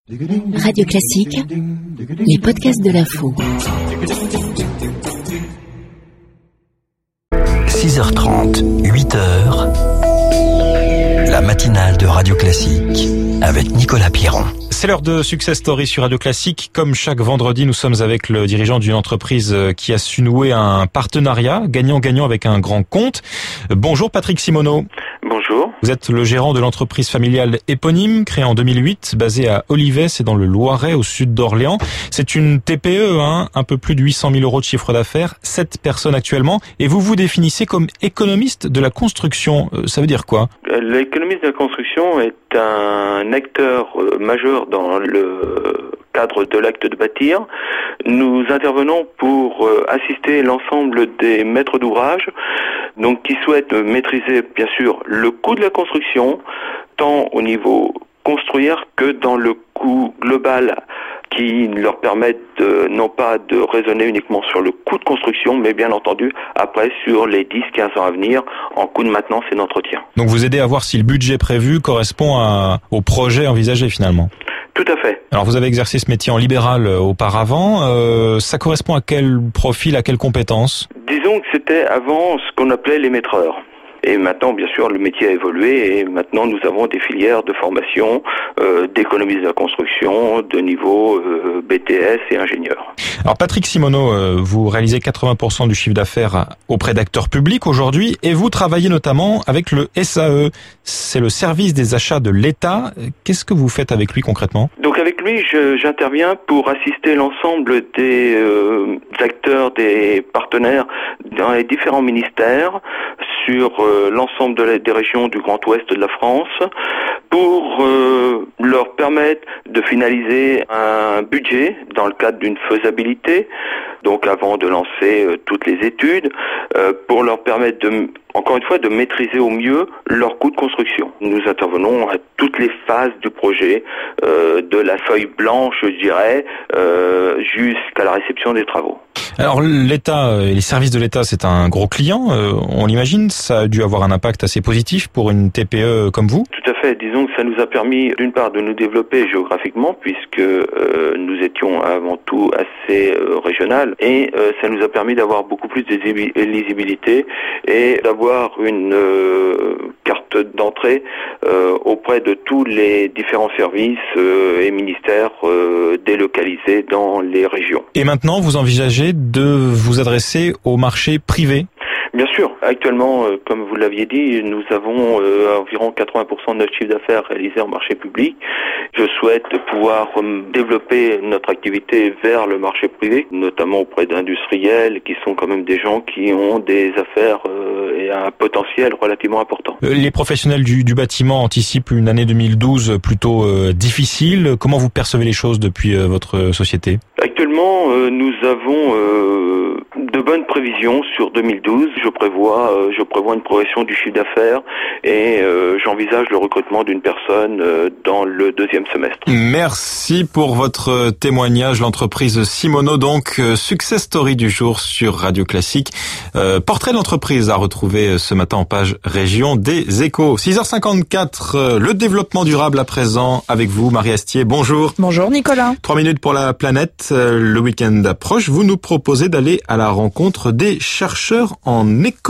Radio Classique, les podcasts de l'info. 6h30, 8h, la matinale de Radio Classique avec Nicolas Piron. C'est l'heure de Success Story sur Radio Classique. Comme chaque vendredi, nous sommes avec le dirigeant d'une entreprise qui a su nouer un partenariat gagnant-gagnant avec un grand compte. Bonjour Patrick Simoneau. Bonjour. Vous êtes le gérant de l'entreprise familiale éponyme, créée en 2008, basée à Olivet, c'est dans le Loiret, au sud d'Orléans. C'est une TPE, un peu plus de 800 000 euros de chiffre d'affaires, 7 personnes actuellement. Et vous vous définissez comme économiste de la construction. Ça veut dire quoi? L'économiste de la construction est un acteur majeur dans le cadre de l'acte de bâtir. Nous intervenons pour assister l'ensemble des maîtres d'ouvrage, donc qui souhaitent maîtriser bien sûr le coût de la construction, tant au niveau construire que dans le coût global, qui leur permettent non pas de raisonner uniquement sur le coût de construction, mais bien entendu après sur les 10-15 ans à venir en coût de maintenance et d'entretien. Donc vous aidez à voir si le budget prévu correspond au projet envisagé finalement. Tout à fait. Alors vous avez exercé ce métier en libéral auparavant, ça correspond à quel profil, à quelle compétence? Disons que c'était avant ce qu'on appelait les maîtreurs. Et maintenant, bien sûr, le métier a évolué et maintenant nous avons des filières de formation d'économie de la construction de niveau BTS et ingénieur. Alors Patrick Simoneau, vous réalisez 80% du chiffre d'affaires auprès d'acteurs publics aujourd'hui et vous travaillez notamment avec le SAE, c'est le service des achats de l'État. Qu'est-ce que vous faites avec lui concrètement? Donc avec lui, j'interviens pour assister l'ensemble des acteurs, des partenaires dans les différents ministères sur l'ensemble des régions du Grand Ouest de la France pour leur permettre de finaliser un budget dans le cadre d'une faisabilité, donc avant de lancer toutes les études, pour leur permettre encore une fois de maîtriser au mieux leurs coûts de construction. Nous intervenons à toutes les phases du projet, de la feuille blanche, je dirais, jusqu'à la réception des travaux. Alors l'État et les services de l'État, c'est un gros client, on l'imagine, ça a dû avoir un impact assez positif pour une TPE comme vous? Tout à fait, disons que ça nous a permis d'une part de nous développer géographiquement puisque nous étions avant tout assez régional et ça nous a permis d'avoir beaucoup plus de lisibilité et d'avoir une carte d'entrée auprès de tous les différents services et ministères délocalisés dans les régions. Et maintenant, vous envisagez de vous adresser au marché privé? Bien sûr. Actuellement, comme vous l'aviez dit, nous avons environ 80% de notre chiffre d'affaires réalisé en marché public. Je souhaite pouvoir développer notre activité vers le marché privé, notamment auprès d'industriels qui sont quand même des gens qui ont des affaires et un potentiel relativement important. Les professionnels du bâtiment anticipent une année 2012 plutôt difficile. Comment vous percevez les choses depuis votre société? Actuellement, nous avons de bonnes prévisions sur 2012. Je prévois une progression du chiffre d'affaires et j'envisage le recrutement d'une personne dans le deuxième semestre. Merci pour votre témoignage. L'entreprise Simoneau, donc Success Story du jour sur Radio Classique. Portrait de l'entreprise à retrouver ce matin en page région des Échos. 6h54, le développement durable à présent avec vous, Marie Astier. Bonjour. Bonjour Nicolas. 3 minutes pour la planète. Le week-end approche. Vous nous proposez d'aller à la rencontre des chercheurs en écologie.